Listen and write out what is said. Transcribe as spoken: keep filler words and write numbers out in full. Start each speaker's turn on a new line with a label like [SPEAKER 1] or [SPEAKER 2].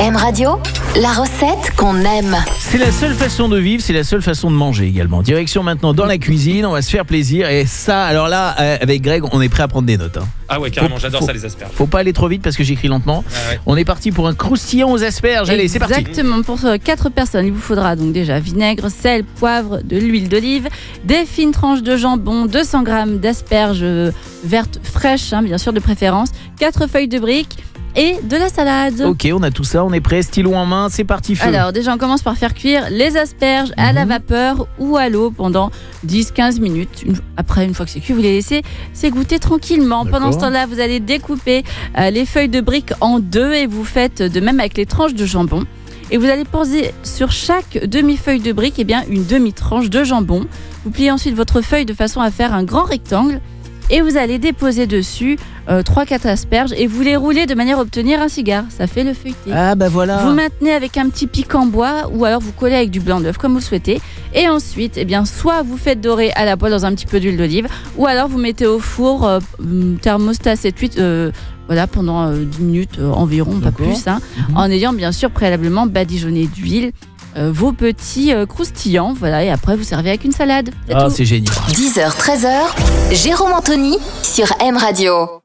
[SPEAKER 1] M Radio, la recette qu'on aime.
[SPEAKER 2] C'est la seule façon de vivre, c'est la seule façon de manger également. Direction maintenant dans la cuisine, on va se faire plaisir. Et ça, alors là, euh, avec Greg, on est prêt à prendre des notes. Hein.
[SPEAKER 3] Ah ouais, carrément,
[SPEAKER 2] Faut-
[SPEAKER 3] j'adore
[SPEAKER 2] faut-
[SPEAKER 3] ça les asperges.
[SPEAKER 2] Faut pas aller trop vite parce que j'écris lentement.
[SPEAKER 3] Ah ouais.
[SPEAKER 2] On est parti pour un croustillant aux asperges. Allez, c'est parti.
[SPEAKER 4] Exactement, pour quatre personnes, il vous faudra donc déjà vinaigre, sel, poivre, de l'huile d'olive, des fines tranches de jambon, deux cents grammes d'asperges euh, vertes fraîches, hein, bien sûr de préférence, quatre feuilles de briques et de la salade.
[SPEAKER 2] Ok, on a tout ça, on est prêt, stylo en main, c'est parti feu.
[SPEAKER 4] Alors déjà on commence par faire cuire les asperges à la
[SPEAKER 2] Mhm.
[SPEAKER 4] vapeur ou à l'eau pendant dix à quinze minutes. Une- Après, une fois que c'est cuit, vous les laissez s'égoutter tranquillement.
[SPEAKER 2] D'accord.
[SPEAKER 4] Pendant ce temps-là, vous allez découper euh, les feuilles de briques en deux et vous faites de même avec les tranches de jambon. Et vous allez poser sur chaque demi-feuille de brique eh bien, une demi-tranche de jambon. Vous pliez ensuite votre feuille de façon à faire un grand rectangle et vous allez déposer dessus euh, trois à quatre asperges et vous les roulez de manière à obtenir un cigare. Ça fait le feuilleté.
[SPEAKER 2] Ah bah voilà.
[SPEAKER 4] Vous maintenez avec un petit pic en bois ou alors vous collez avec du blanc d'œuf comme vous le souhaitez. Et ensuite, eh bien, soit vous faites dorer à la poêle dans un petit peu d'huile d'olive ou alors vous mettez au four euh, thermostat sept huit euh, voilà, pendant euh, dix minutes euh, environ, pas
[SPEAKER 2] D'accord.
[SPEAKER 4] plus, hein,
[SPEAKER 2] Mhm.
[SPEAKER 4] en ayant bien sûr préalablement badigeonné d'huile euh, vos petits euh, croustillants. Voilà, et après vous servez avec une salade. C'est
[SPEAKER 2] Ah,
[SPEAKER 4] tout.
[SPEAKER 2] c'est génial.
[SPEAKER 1] dix heures treize heures, Jérôme Anthony sur M Radio.